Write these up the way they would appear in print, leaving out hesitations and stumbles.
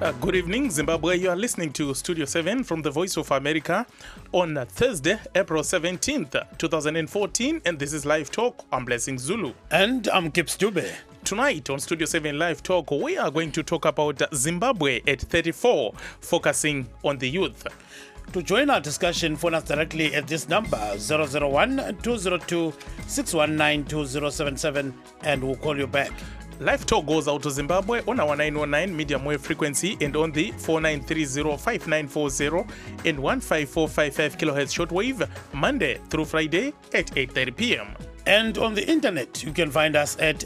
Good evening, Zimbabwe. You are listening to Studio 7 from the Voice of America on Thursday, April 17th, 2014. And this is Live Talk. I'm Blessing Zulu. And I'm Gibbs Dube. Tonight on Studio 7 Live Talk, we are going to talk about Zimbabwe at 34, focusing on the youth. To join our discussion, phone us directly at this number 001-202-619-2077 and we'll call you back. Live Talk goes out to Zimbabwe on our 919 medium wave frequency and on the 4930-5940 and 15455 kilohertz shortwave, Monday through Friday at 8:30 p.m. And on the internet, you can find us at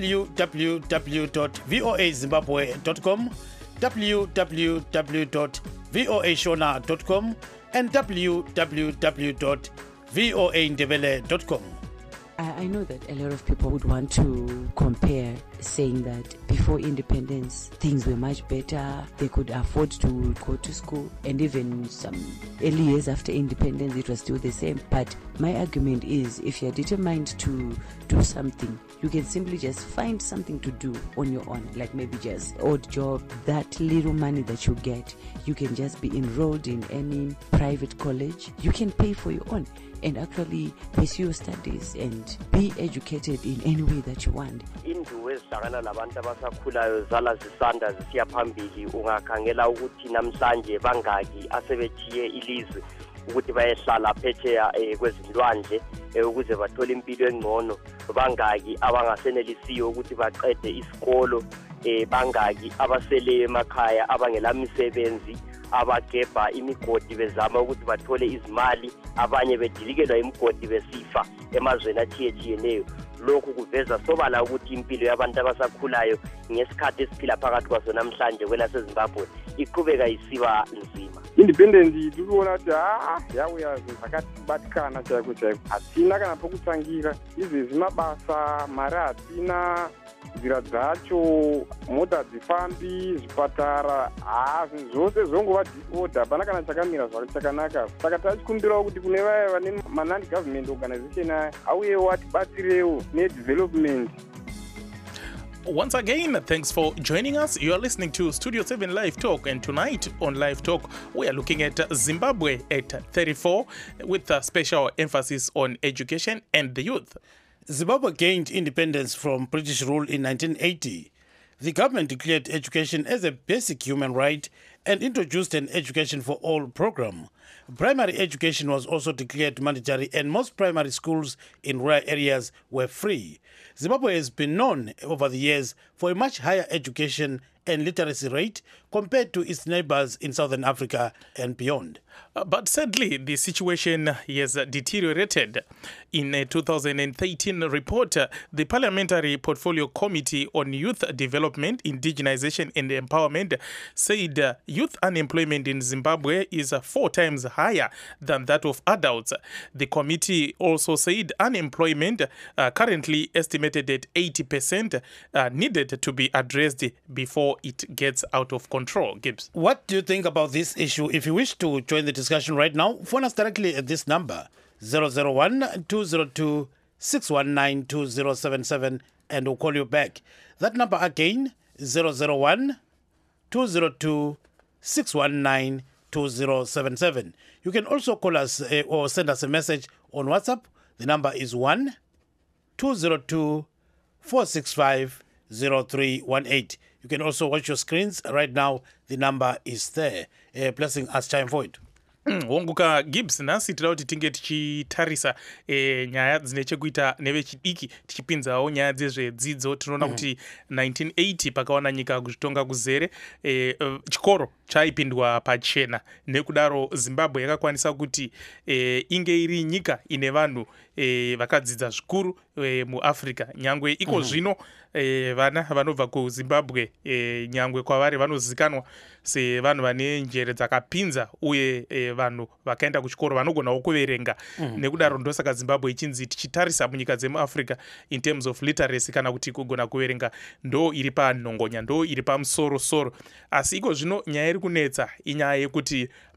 www.voazimbabwe.com, www.voashona.com, and www.voaindebele.com. I know that a lot of people would want to compare, saying that before independence, things were much better. They could afford to go to school, and even some early years after independence, it was still the same. But my argument is, if you're determined to do something, you can simply just find something to do on your own, like maybe just odd job. That little money that you get, you can just be enrolled in any private college. You can pay for your own and actually pursue your studies and be educated in any way that you want. Induwe ezihlangana labantu abasakhulayo zala zisanda zisiya phambili ungakhangela ukuthi namhlanje bangaki asebethiye ilizwe ukuthi bayehlala phetsheya kwezilwandle ukuze bathole impilo engcono, bangaki abangasenelisiyo ukuthi baqede isikolo, bangaki abasele emakhaya abangela misebenzi, abagebha imigodi bezama ukuthi bathole izimali, abanye bedilikelwa imigodi besifa emazweni athiyetshiyeneyo. Lokhu kuveza sobala ukuthi impilo yabantu abasakhulayo ngesikhathi esiphila phakathi kwaso namhlanje kwelaseZimbabwe iqhubeka isiba nzima. Independent tikuona kuti yauya zvakabatikana chaiko chaiko, hatina kana pokutsangira, izvezvi mabasa, mari hatina, nzira dzacho, mota dzifambi, zvipatara, zvinhu zvose zvongova disorder, hapana kana chakamira chakanaka. Saka tachikumbirawo kuti kune vaya vane non-government organization auyewo atibatsirewo nedevelopment. Once again, thanks for joining us. You are listening to Studio 7 Live Talk, and tonight on Live Talk, we are looking at Zimbabwe at 34 with a special emphasis on education and the youth. Zimbabwe gained independence from British rule in 1980. The government declared education as a basic human right and introduced an education for all program. Primary education was also declared mandatory and most primary schools in rural areas were free. Zimbabwe has been known over the years for a much higher education and literacy rate compared to its neighbors in Southern Africa and beyond. But sadly, the situation has deteriorated. In a 2013 report, the Parliamentary Portfolio Committee on Youth Development, Indigenization and Empowerment said youth unemployment in Zimbabwe is 4 times higher than that of adults. The committee also said unemployment, currently estimated at 80%, needed to be addressed before it gets out of control. Gibbs. What do you think about this issue? If you wish to join the discussion right now, phone us directly at this number 001-202-619-2077 and we'll call you back. That number again, 001-202-619-2077. You can also call us or send us a message on WhatsApp. The number is 1-202-465-0318. You can also watch your screens right now. The number is there. Blessing us time for it. Wonguka Gibbs nasi tira kuti tinge tichitarisa nyaya dzine chekuita nevechidiki tichipinzawo nyaya dzezvedzidzo. Tinoona kuti 1980 pakawana nyika kuzvitonga kuzere, chikoro chaipindwa pachena, nekudaro Zimbabwe yakakwanisa kuti inge iri nyika ine vanhu vakadzidza zvikuru muAfrica. Nyangwe iko zvino vana vanobva kuZimbabwe nyangwe kwavari vanozikanwa sevanhu vane njere dzakapinza uye vanhu vakaenda kuchikoro vanogonawo kuverenga. Nekudaro ndosaka Zimbabwe ichinzi tichitarisa munyika dzemuAfrica in terms of literacy kana kuti kugona kuverenga ndo iri panhongonya, ndo iri pamusoro-soro. Asi iko zvino nyaya iri kunetsa inyaya yekuti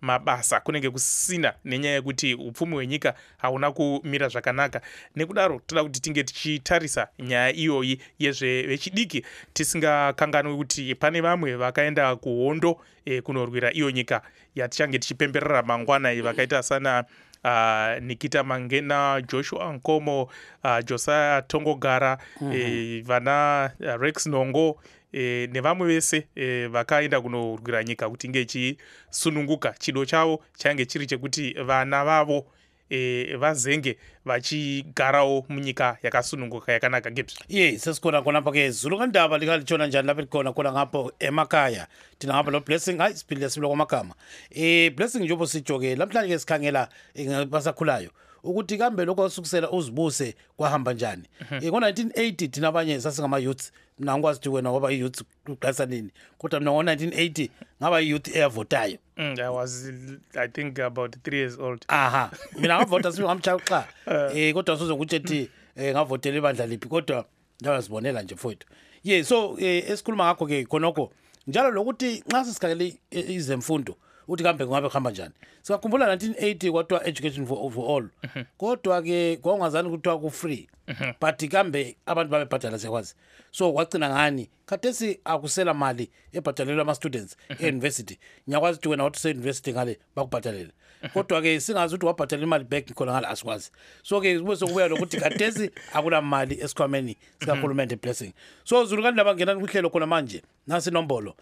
mabasa kunenge kusina nenyaya yekuti upfumi hwenyika hauna kumira zvakanaka. Nekudaro toda kuti tinge tichitarisa nyaya iyoyi yezvevechidiki tisingakanganwi kuti pane vamwe vakaenda kuhondo kunorwira iyo nyika yatichange tichipemberera mangwana vakaita sana Nikita Mangena, Joshua Nkomo, Josiah Tongogara, vana Rex Nongo, nevamwe vese vakaenda kunorwira nyika kuti inge ichisununguka. Chido chavo change chiri chekuti vana vavo vazenge vachigarawo munyika yakasununguka yakanaka. Gibbs sesikona kona pake zulu kandaba likalichona njani lapho likona kona ngapo emakhaya tina ngapha lo Blessing hayi siphile sibilo kwamakama Blessing njengoba sijoke lamhlanje sikhangela basakhulayo ukuthi kambe lokho osukusela uzibuse kwahamba njani. Ngo-1980 thina abanye sasingama-youth, mina ngikwazi ukuthi wena waba i-youth kuqalisa nini, kodwa mina ngo-1980 ngaba i-youth eyavotayo. I was, I think, about 3 years old. Mina ngavota sibe ngamtshaya uxa kodwa sozokuthi ethi ngavotela ibandla liphi, kodwa ndawazibonela nje mfowethu. So esikhuluma ngakho-ke khonokho njalo lokuthi nxa sesikhangele izemfundo uthi kambe kungabe kuhamba njani. Sikakhumbula 1980 kwathiwa education for all, kodwa-ke kwawungazani kuthiwa ku-free, but kambe abantu babebhadala siyakwazi. So kwagcina ngani khathesi akusela mali ebhadalelwa ama-students e-university. Ngiyakwazi ukuthi wena wathi use-university ngale bakubhadalele, kodwa-ke singazi ukuthi wabhadala imali back khona ngale asikwazi. So-ke kube sokubuya lokuthi khathesi akunamali esikhwameni sikahulumende Blessing. So Zulu kandaba ngenani kuhlelo khona manje nasi inombolo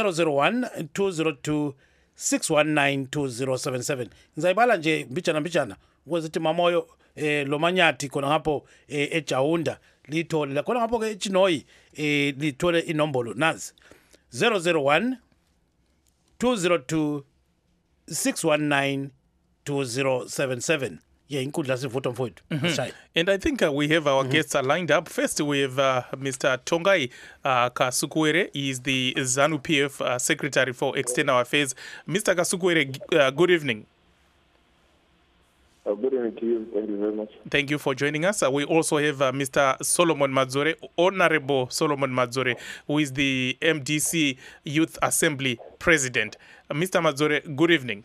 001-202-619-2077. Ngizayibala nje mbijana ukuthi mamoyo lo manyathi khona ngapho eJaunda lithole la khona ngapho ke eChinoyi lithole inombolo nazi 001-202-619-2077. Inkundla sivuto mfowethu. And I think we have our guests lined up. First, we have Mr. Tongai Kasukuwere. He is the ZANU-PF Secretary for External Affairs. Mr. Kasukuwere, good evening. Good evening to you. Thank you very much. Thank you for joining us. We also have Mr. Solomon Madzore, Honorable Solomon Madzore, who is the MDC Youth Assembly President. Mr. Madzore, good evening.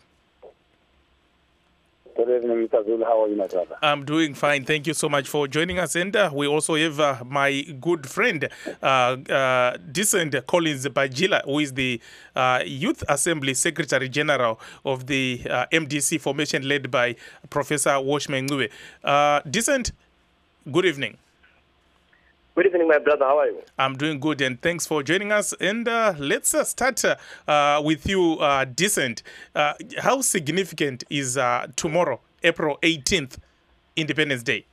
Good evening, Mr. Zulu. How are you, my brother? I'm doing fine. Thank you so much for joining us. And we also have my good friend, Decent Collins Bajila, who is the Youth Assembly Secretary General of the MDC formation led by Professor Washman Ngube. Decent, good evening. Good evening, my brother. How are you? I'm doing good, and thanks for joining us. And let's start with you, Decent. How significant is tomorrow, April 18th, Independence Day?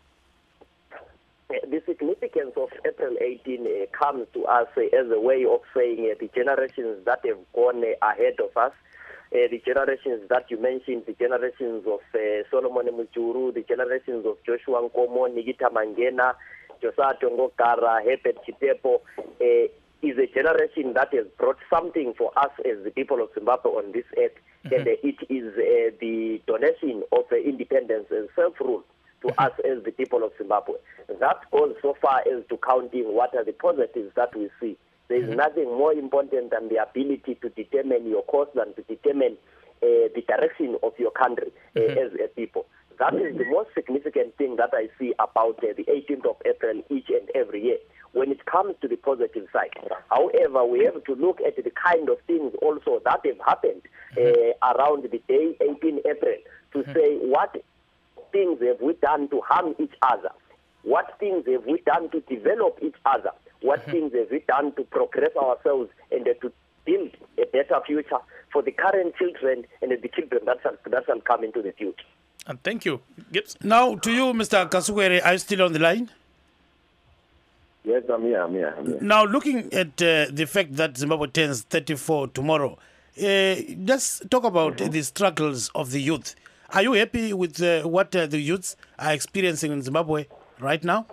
The significance of April 18 comes to us as a way of saying the generations that have gone ahead of us, the generations that you mentioned, the generations of Solomon Mujuru, the generations of Joshua Nkomo, Nikita Mangena, Josiah Tongogara, Herbert Chitepo, is a generation that has brought something for us as the people of Zimbabwe on this earth, and it is the donation of independence and self-rule to us as the people of Zimbabwe. That goes so far as to counting what are the positives that we see. There is nothing more important than the ability to determine your course than to determine the direction of your country as a people. That is the most significant thing that I see about the 18th of April each and every year when it comes to the positive side. However, we have to look at the kind of things also that have happened around the day 18 April to say what things have we done to harm each other, what things have we done to develop each other, what things have we done to progress ourselves and to build a better future for the current children and the children that shall come into the future. And thank you. Gibbs. Now to you, Mr. Kasukuwere, are you still on the line? Yes, I'm here. Now, looking at the fact that Zimbabwe turns 34 tomorrow, just talk about the struggles of the youth. Are you happy with what the youths are experiencing in Zimbabwe right now?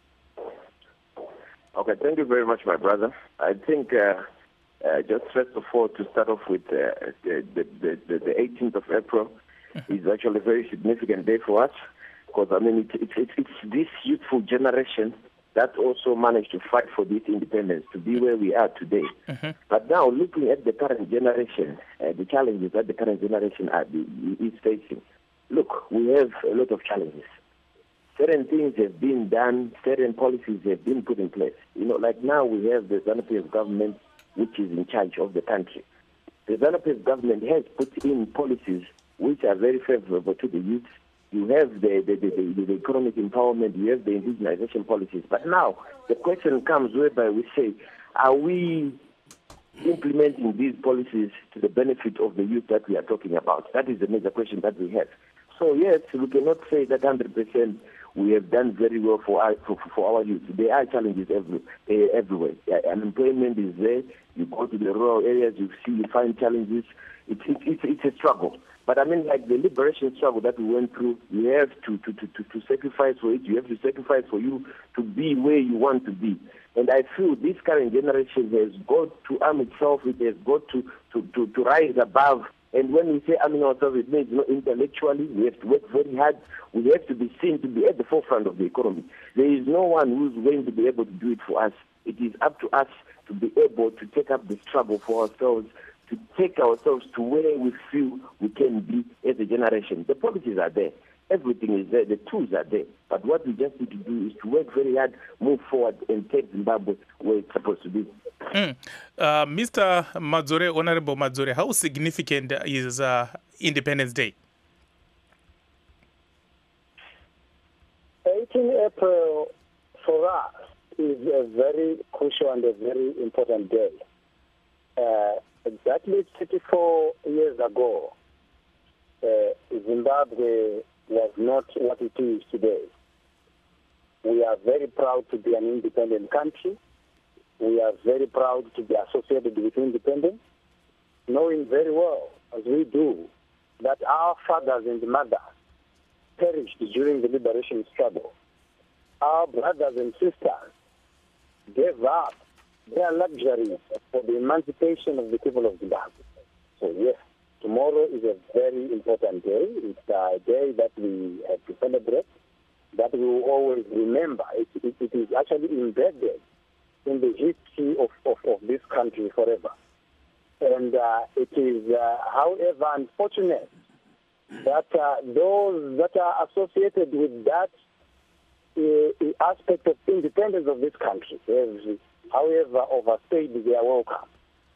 Okay, thank you very much, my brother. I think just first of all, to start off with the 18th of April is actually a very significant day for us because, I mean, it's this youthful generation that also managed to fight for this independence to be where we are today. But now, looking at the current generation, the challenges that the current generation is facing, look, we have a lot of challenges. Certain things have been done, certain policies have been put in place. Like now we have the ZANU-PF government, which is in charge of the country. The ZANU-PF government has put in policies which are very favorable to the youth. You have the economic empowerment, you have the indigenization policies. But now the question comes whereby we say, are we implementing these policies to the benefit of the youth that we are talking about? That is the major question that we have. So yes, we cannot say that 100% we have done very well for our youth. There are challenges everywhere. Unemployment is there. You go to the rural areas, you find challenges. It's a struggle. But I mean, like the liberation struggle that we went through, you have to sacrifice for it. You have to sacrifice for you to be where you want to be. And I feel this current generation has got to arm itself. It has got to rise above. And when we say arming ourselves, it means intellectually we have to work very hard. We have to be seen to be at the forefront of the economy. There is no one who's going to be able to do it for us. It is up to us to be able to take up the struggle for ourselves, to take ourselves to where we feel we can be as a generation. The policies are there. Everything is there. The tools are there. But what we just need to do is to work very hard, move forward, and take Zimbabwe where it's supposed to be. Mr. Madzore, Honorable Madzore, how significant is Independence Day? 18 April for us is a very crucial and a very important day. Exactly 34 years ago, Zimbabwe was not what it is today. We are very proud to be an independent country. We are very proud to be associated with independence, knowing very well, as we do, that our fathers and mothers perished during the liberation struggle. Our brothers and sisters gave up their luxuries for the emancipation of the people of Zimbabwe. So yes, tomorrow is a very important day. It's a day that we have to celebrate, that we will always remember. It is actually embedded in the history of this country forever. And it is, however, unfortunate that those that are associated with that aspect of independence of this country have, however, overstayed their welcome.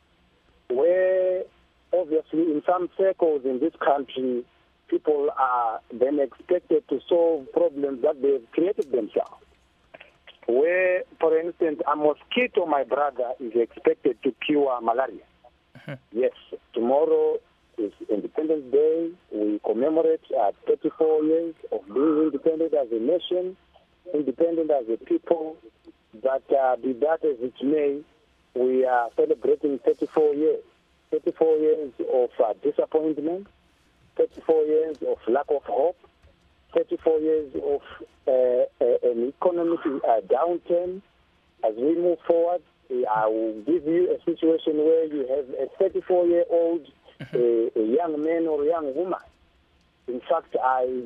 Where, obviously, in some circles in this country, people are then expected to solve problems that they've created themselves. Where, for instance, a mosquito, my brother, is expected to cure malaria. Yes, tomorrow is Independence Day. We commemorate 34 years of being independent as a nation, independent as a people. But be that as it may, we are celebrating 34 years. 34 years of disappointment, 34 years of lack of hope, 34 years of an economic downturn. As we move forward, I will give you a situation where you have a 34-year-old, a young man or a young woman. In fact, I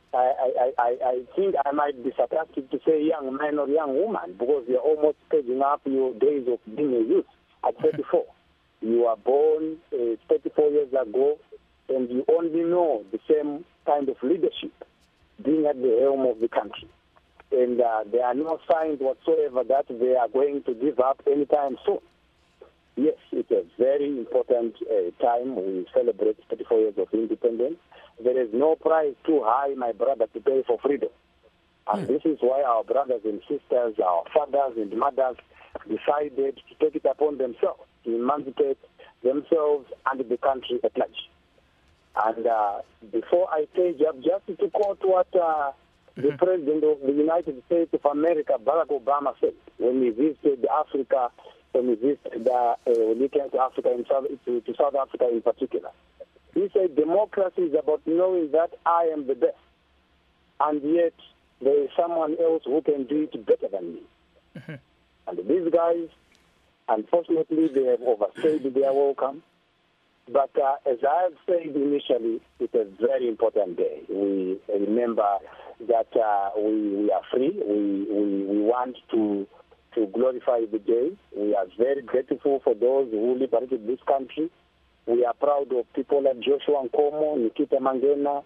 think I might be sarcastic to say young man or young woman because you're almost paging up your days of being a youth at 34. You are born 34 years ago, and you only know the same kind of leadership being at the helm of the country. And there are no signs whatsoever that they are going to give up anytime soon. Yes, it's a very important time. We celebrate 34 years of independence. There is no price too high, my brother, to pay for freedom. And this is why our brothers and sisters, our fathers and mothers decided to take it upon themselves to emancipate themselves and the country at large. And before I take up, just to quote what the President of the United States of America, Barack Obama, said when he visited Africa, when he visited, when he came to Africa, to South Africa in particular. He said, democracy is about knowing that I am the best, and yet there is someone else who can do it better than me. And these guys, unfortunately, they have overstayed their welcome. But as I have said initially, it's a very important day. We remember that we are free. We want to glorify the day. We are very grateful for those who liberated this country. We are proud of people like Joshua Nkomo, Nikita Mangena,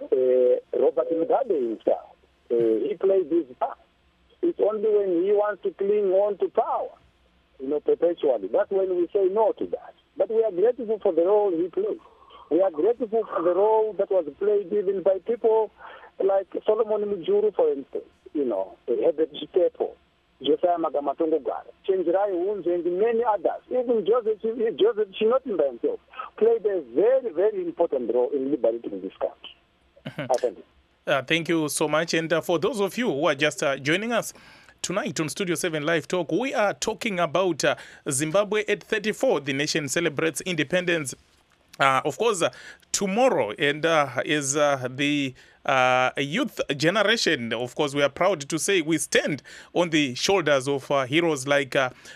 Robert Mugabe himself. He played this part. It's only when he wants to cling on to power, perpetually. That's when we say no to that. But we are grateful for the role he played. We are grateful for the role that was played even by people like Solomon Mujuru, for instance, Herbert Jitepo, Josiah Magamatongo Gara, Chenjirai Hunze, and many others. Even Joseph Chinotimba himself played a very, very important role in liberating this country. Thank you so much. And for those of you who are just joining us, tonight on Studio 7 Live Talk, we are talking about Zimbabwe at 34. The nation celebrates independence, of course, tomorrow. And is the youth generation, of course, we are proud to say we stand on the shoulders of heroes like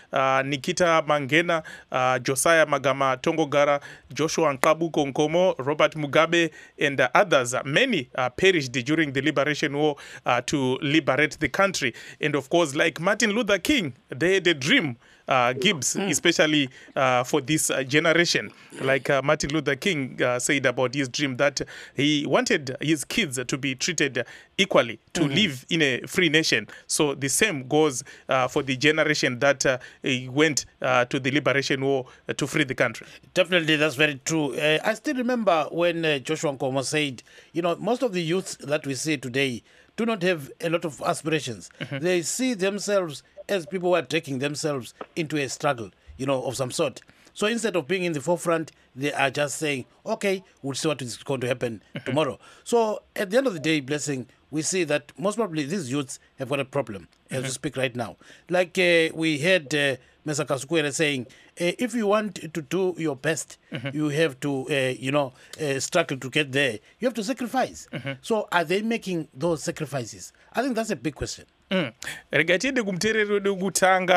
Nikita Mangena, Josiah Magama Tongogara, Joshua Nkabuko Nkomo, Robert Mugabe, and others. Many perished during the liberation war to liberate the country. And of course, like Martin Luther King, they had a dream. Gibbs, especially for this generation. Like Martin Luther King said about his dream, that he wanted his kids to be treated equally, to live in a free nation. So the same goes for the generation that went to the liberation war to free the country. Definitely, that's very true. I still remember when Joshua Nkomo said, most of the youths that we see today do not have a lot of aspirations. They see themselves as people who are taking themselves into a struggle, of some sort. So instead of being in the forefront, they are just saying, okay, we'll see what is going to happen tomorrow. So at the end of the day, Blessing, we see that most probably these youths have got a problem as we speak right now. Like we heard Mr. Kasukwere saying, if you want to do your best, you have to, struggle to get there. You have to sacrifice. So are they making those sacrifices? I think that's a big question. Rega tiende kumtereri wedu kutanga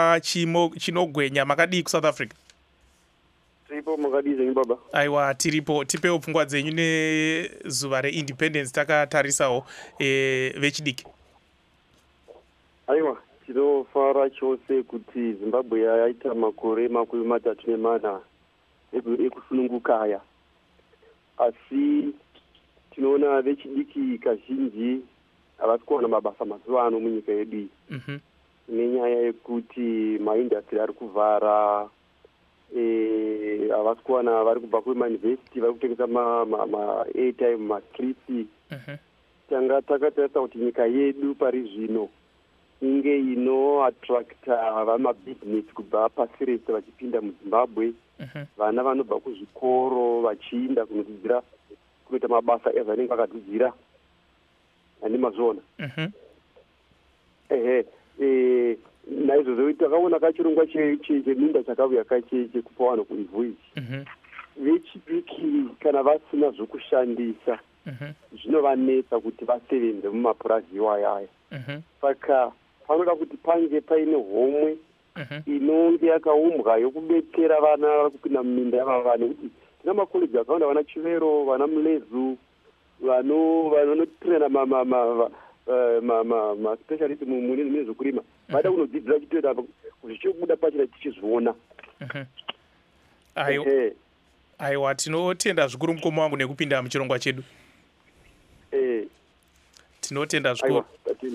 chinogwenya makadii kuSouth Africa. Tiripo makadii zenyu baba. Aiwa tiripo, tipewo pfungwa dzenyu nezuva reindependence takatarisawo vechidiki. Aiwa, tinofara chose kuti Zimbabwe yaita makore 34 ekusununguka aya. Asi tinoona vechidiki kazhinji havasi kuwana mabasa mazuva ano munyika yedu nenyaya yekuti maindastry ari kuvhara, havasi kuwana vari kubva kumayunivhesiti vari kutengesa ma-airtime, mastriti. Tanga takatarisa kuti nyika yedu pari zvino inge inoattracta vamabhizinesi kubva pasi rese vachipinda muZimbabwe. Vana vanobva kuzvikoro vachiinda kunodzidzira kunoita mabasa ezvanenge vakadzidzira. Andimazvona. Naizvozvo takaona kachirongwa cheminda chakauya chekupa vanhu kuivhu ichi. Vechidiki kana vasina zvokushandisa zvinovanetsa kuti vasevenze mumapurazi iwaya. Saka panoda kuti pange paine homwe inonge yakaumbwa yokubetsera vana vari kupinda muminda yavava, nekuti tina makoleji akawanda, vana Chivero, vana Mulezu, vanotrena ma-specialist mune zvokurima, vada kunodzidzira chitoita zvichiobuda pachina tichizviona. Aiwa, tinotenda zvikuru mukoma wangu nekupinda muchirongwa chedu. Tinotenda zvikuru.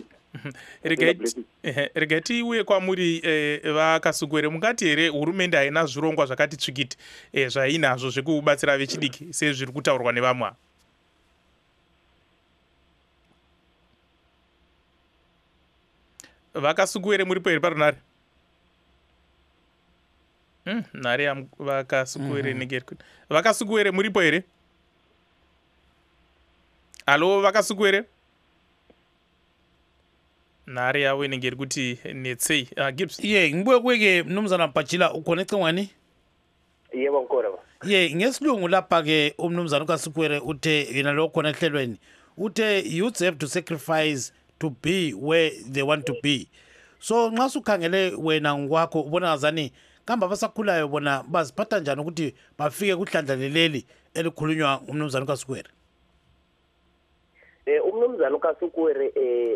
Regai tiuye kwamuri vaKasukwere, mungati here hurumende haina zvirongwa zvakati tsvikiti zvainazvo zvekubatsira vechidiki sezviri kutaurwa nevamwe? VaKasukwere muripo here parunare? Nhare vaKasukwere negerikuti. VaKasukwere muripo here? Halo vaKasukwere? Nhare yavo inenge iri kuti netsei. Gibbs. Ngibuye kuye mnumzana Pachila uconnecte ngwani? Yebo ngikona ba. Ngesilungu lapha ke umnumzana uKasukwere uthe yena lo connectelweni uthe youths have to sacrifice to be where they want to be. So nxa sukhangele wena ngokwakho ubona ngazani kambe abasakhulayo bona baziphatha njani ukuthi bafike kuhlandla leli elikhulunywa umnumzana kaSukwere? Umnumzana uKasukwere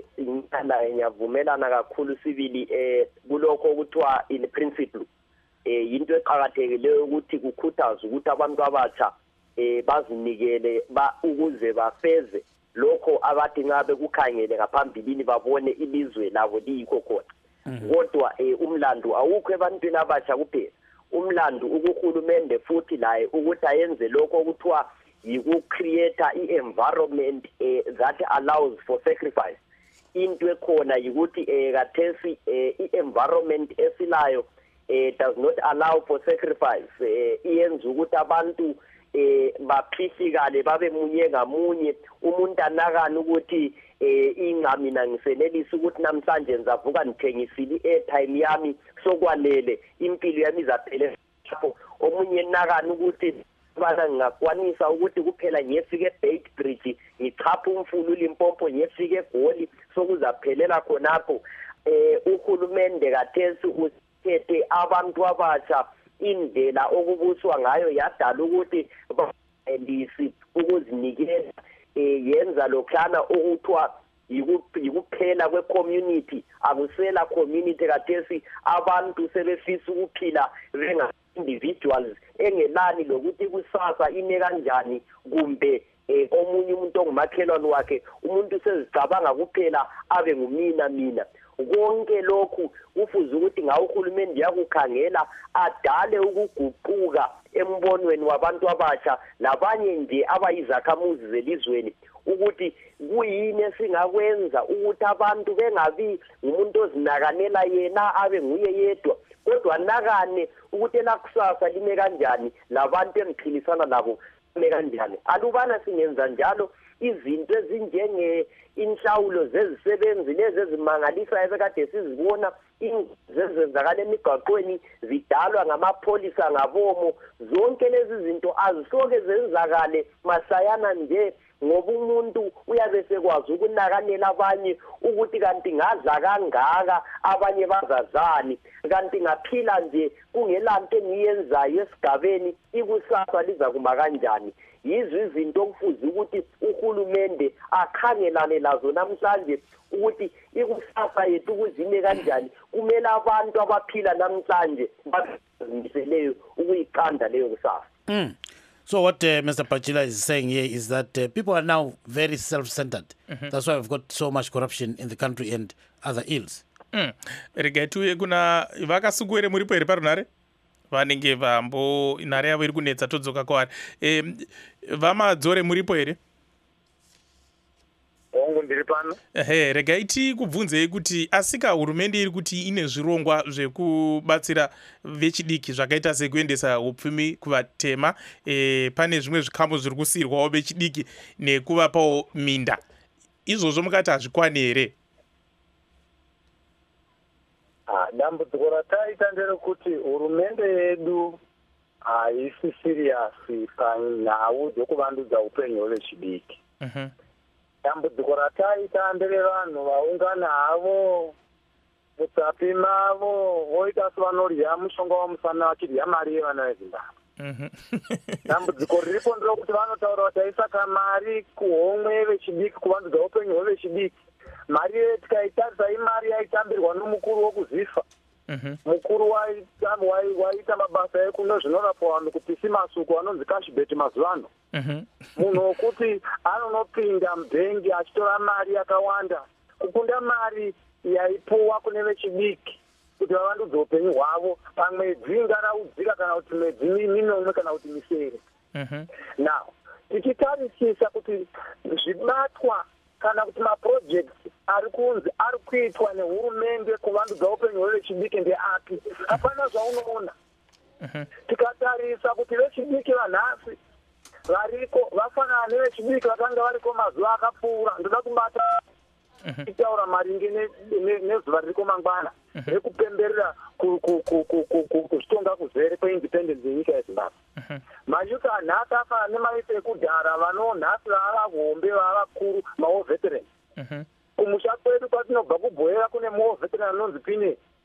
ngiyavumelana kakhulu sibili kulokho okuthiwa in principle into eqhakathekileyo ukuthi kukhuthazwe ukuthi abantu abatsha bazinikele ukuze bafeze lokho abathi ngabe kukhangele ngaphambilini babone ilizwe labo liyikho khona. Kodwa umlando awukho ebantwini abatsha kuphela, umlando ukuhulumende futhi laye ukuthi ayenze lokho okuthiwa yiku-create i-environment that allows for sacrifice. Into ekhona yikuthi kathesi i-environment esilayo does not allow for sacrifice. Iyenza ukuthi abantu baphisikale babe munye ngamunye, umuntu anakana ukuthi mina ngisenelisa ukuthi namhlanje ngizavuka ngithengisile i-airtime yami sokwanele impilo yami izaphela lapho. Omunye nakana ukuthi bana ngingakwanisa ukuthi kuphela ngiyefika eBait Bridge ngichapha umfulu Limpopo ngiyefika eGoli sokuzaphelela khonapho. Uhulumende kathesi uthethe abantu abatsha indlela okubuswa ngayo yadala ukuthi bandisi ukuzinikela yenza lokhana okuthiwa yikuphela kwe-community, akusela community kathesi. Abantu sebefisa ukuphila benga-individuals engelani lokuthi kusasa ine kanjani kumbe omunye umuntu ongumakhelwane wakhe, umuntu sezicabanga kuphela abe ngumina. Konke lokhu kufuze ukuthi ngawo uhulumende yakukhangela adale ukuguquka embonweni wabantu abatsha nabanye nje abayizakhamuzi zelizweni, ukuthi kuyini esingakwenza ukuthi abantu bengabi ngumuntu ozinakanela yena abe nguye yedwa, kodwa nakane ukuthi elakusasa lime kanjani, labantu engiphilisana nabo lime kanjani. Alubana singenza njalo, izinto ezinjenge inhlawulo zezisebenzi lezi ezimangalisa ebekade sizibona zezenzakala emigaqweni zidalwa ngamapholisa ngabomo, zonke lezi zinto azisoke zenzakale masayana nje ngoba umuntu uyabe sekwazi ukunakanela abanye ukuthi kanti ngadla kangaka abanye bazazani, kanti ngaphila nje kungelanto engiyenzayo esigabeni, ikusasa liza kuma kanjani. Yizo izinto okufuze ukuthi uhulumende akhangelane lazo namhlanje ukuthi ikusasa yethu kuzime kanjani. Kumele abantu abaphila namhlanje bazimiseleyo ukuyiqanda leyo kusasa. So what Mr. Pachila is saying here is that people are now very self-centered. That's why we've got so much corruption in the country and other ills. Regetu kuna vakasukwere muripo iri parunare vanenge vambo nhare yavo iri kunetsa todzoka kwaari. Vamadzore muripo here? Ongo ndiri pano. Regai kubvunzei kuti asika hurumende iri kuti ine zvirongwa zvekubatsira vechidiki zvakaita sekuendesa upfumi kuvatema, pane zvimwe zvikambo zviri kusiyirwawo vechidiki nekuvapawo minda, izvozvo mukati hazvikwani here? Dambudziko rataita nderekuti hurumende yedu haisi siriyasi panhau dzokuvandudza upenyu hwevechidiki. Dambudziko rataita nderevanhu vaungana havo mutsapi mavo voita sevanorya mushonga wamusana vachirya mari yevana vezimbabwe. Dambudziko riripo nderekuti vanotaura kuti haisaka mari kuhomwe vechidiki kuvandudza upenyu hwevechidiki. Mari tikaitarisa imari yaitambirwa nomukuru wokuzifa. Mukuru waita mabasa ekuno zvinorapwa vanhu kupisi masuku anonzi kashibeti mazuva ano. Munhu wokuti anonopinda mubhengi achitora mari yakawanda kukunda mari yaipuwa kune vechidiki kuti vavandudze upenyu hwavo pamwedzi ingaraudzika kana kuti mwedzi minomwe kana kuti misere. Now tichitarisisa kuti zvibatwa kana kuti mapurojekti ari kunzi ari kuitwa nehurumende kuvandudza upenyu hwevechidiki ndeapi? Hapana zvaunoona. Tikatarisa kuti vechidiki vanhasi variko vafanana nevechidiki vakanga variko mazuva akapfuura, ndoda kubata itaura maringe nezuva ririko mangwana rekupemberera kuzvitonga kuzere kweindependence yenyika yezimbabwe. Manyuka anhasi afanana nemaite ekudhara vanonhasi vava hombe vava vakuru mawo veteran. Kumusha kwedu kwatinobva kubhoera kune mawo veteran anonzi Pine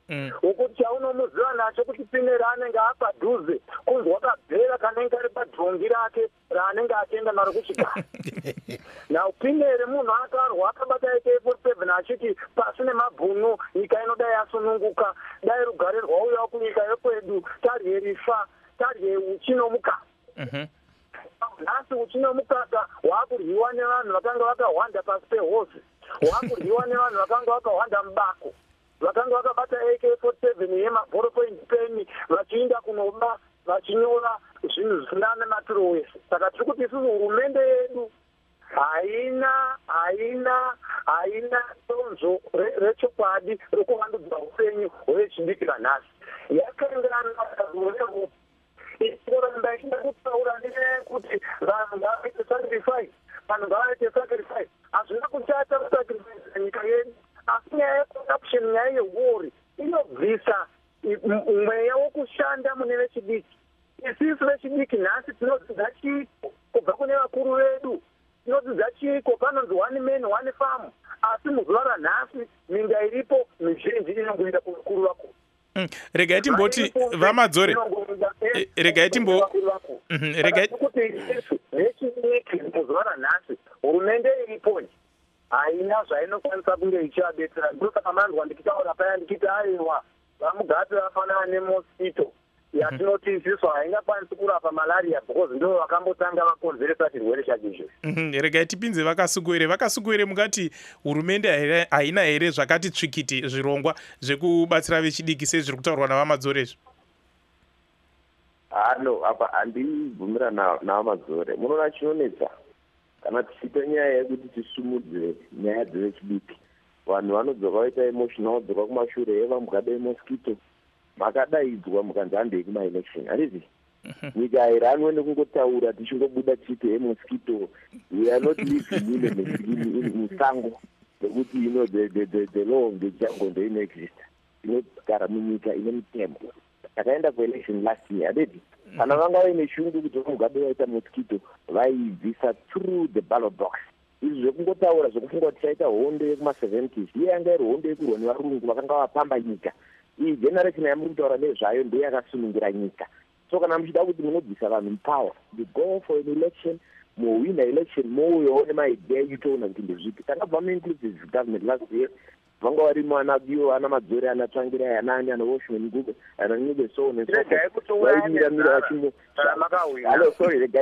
wokuti chaunomuziva nacho kuti pine raanenge apadhuze kunzi wakabhera kanenge ari padhongi rake raanenge achienda naro kuchigara. Now pine remunhu akarwa akabata AK47 achiti pasi nemabhunu nyika inodai yasununguka, dai rugare rwauyawo kunyika yekwedu, tarye rifa, tarye uchi nomukaka. Nhasi uchi nomukaka waakuryiwa nevanhu vakanga vakahwanda pasi pehosi, waakuryiwa nevanhu vakanga vakahwanda mubako, vakanga vakabata AK47 yemabhoropoint peni vachiinda kunoba vachinyora zvinhu zvisina nematuro wese. Saka tiri kuti isusu hurumende yedu haina donzo rechokwadi rokuvandudza upenyu hwevechidiki nhasi. Yakaenderana nazurevo ikoramba ichida kutaura kuti vanhu ngavaite sacrifice, vanhu ngavaite sacrifice. Hazvina kuchata kusacrifice nyika yedu, asi nyaya yecorruption, nyaya yehuri inobvisa mweya wokushanda mune vechidiki. Isusu vechidiki nhasi tinodzidza chiko kubva kune vakuru vedu, tinodzidza chiko panonzi one man one farm, asi muzuva ranhasi minda iripo mizhinji inongoenda kuvakuru vakuru. Regai timboti vaMadzore, regai kuti isu vechidiki muzuva ranhasi hurumende iripo haina zvainokwanisa kunge ichivabetsera. Ndosaka manzwa ndikitaura paya ndikiti aiwa vamugati vafanana nemosquito yatinoti isisu haingakwanisi kurapa malaria because ndo vakambotanga vakonzeresa chirwere chacho icho. Regai tipinze vakasukuwere mungati hurumende haina here zvakati tsvikiti zvirongwa zvekubatsira vechidiki sezviri kutaurwa navaMadzore izvo? Apa handibvumira navaMadzore. Munoona chinonetsa kana tichiita nyaya yekuti tisumudzire nyaya dzevechidiki, vanhu vanodzoka vaita emotional, vodzoka kumashure evamukada emosquito makadaidzwa mukanzi handei kumaelection, harizi nyika hairano nekungotaura tichingobuda chite emosquito. We are not living musango nekuti the law ngejangondo inoexist. Inogara munyika ine mitemo. Takaenda kuelection last year, harizi kana vanga vaine shungu kuti vamugada vaita mosquito vaibvisa through the ballot box. Izvi zvekungotaura zvekufunga kuti chaita hondo yekuma70s iye yanga iri hondo yekurwa nevarungu vakanga vapamba nyika. Iyi generation yamuri kutaura nezvayo ndiyo yakasunungira nyika. So kana muchida kuti munobvisa vanhu mupower, you go for an election, mowina election, mouyawo nemaidea itoona kuti ndezvipi. Takabva muinclusive government last year, vanga varimo ana Biyo, ana Madzore, ana Tsvangirai, ana Ani, ana Washman Ngube, ana Ngube, so on and so forth. Vaimiramira vachimo. Hello, sorry, the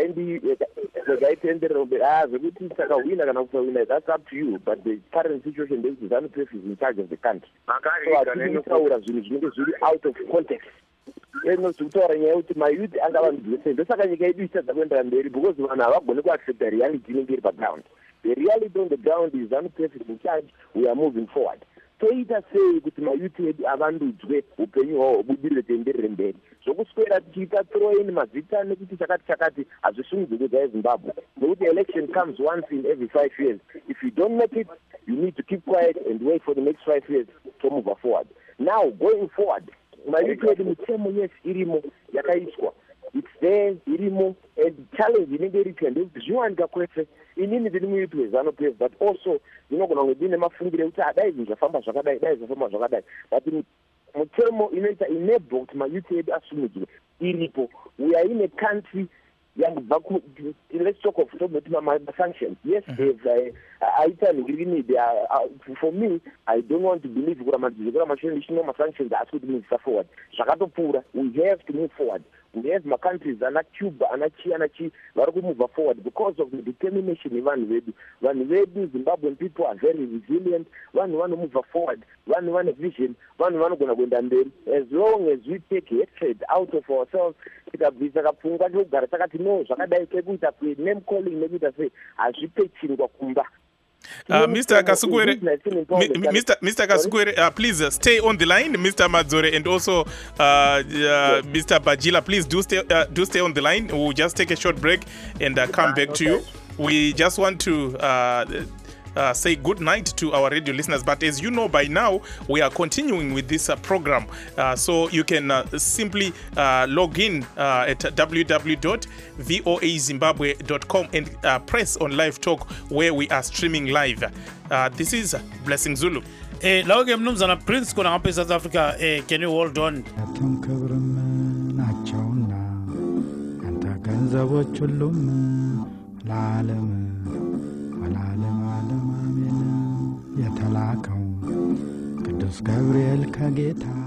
guy tendered zvekuti takawina kana kusawina, that's up to you, but the current situation is ZANU-PF is in charge of the country. So hatikutaura zvinhu zvinenge zviri out of context. Kutaura nyaya yekuti mayouth angavanzwese, ndosaka nyika yedu ichitadza kuendera mberi because vanhu havagoni kuaccepta reality inenge iri paground. The reality on the ground is ZANU-PF is in charge, we are moving forward. Toita sei kuti mayouth edu avandudzwe upenyu hwavo hubudirire tenderere mberi. Zvokuswera tichiita throw in mazita nekuti chakati hazvisungudzi nyika yeZimbabwe. Nekuti election comes once in every 5 years. If you don't make it, you need to keep quiet and wait for the next 5 years to move forward. Now, going forward, mayouth edu mitemo yes irimo yakaiswa. It's there, irimo, and challenge inenge iripo ndekuti zvinowanika kwese. Inini ndiri muyouth weZANU-PF, but also ndinogona kunge ndine mafungiro ekuti dai zvinhu zvafamba zvakadai, dai zvafamba zvakadai, but mutemo inoita enable kuti mayouth edu asumudzwe iripo. We are in a country yangubva let's talk of sanctions. Yes, aita ningiriki for me, I don't want to believe kuti sanctions are to move forward. Zvakatopura, we have to move forward. We have my countries, ana Cuba, ana Chi, vari kumove forward because of the determination yevanhu vedu. Vanhu vedu, Zimbabwean people are very resilient. Vanhu move forward. Vanhu vane vision. Vanhu vanogona kuenda mberi. As long as we take hatred out of ourselves, tikabvisa kapfunga chokugara takati no zvakadai kekuita name calling nekuita sei hazvipe chingwa kumba. Mr. Kasukuwere, please stay on the line, Mr. Madzore, and also Mr. Bajila. Please do stay on the line. We'll just take a short break and come back to you. We just want to say good night to our radio listeners, but as you know by now, we are continuing with this program, so you can simply log in at www.voazimbabwe.com and press on live talk where we are streaming live. This is Blessing Zulu. lawo ke mnumzana Prince kona ngapha eSouth Africa can you hold on ክብርም ናቸውና አንተ ገንዘቦች ሁሉም ለዓለም ወለዓለም ዓለም አሜን የተላከው ቅዱስ ገብርኤል ከጌታ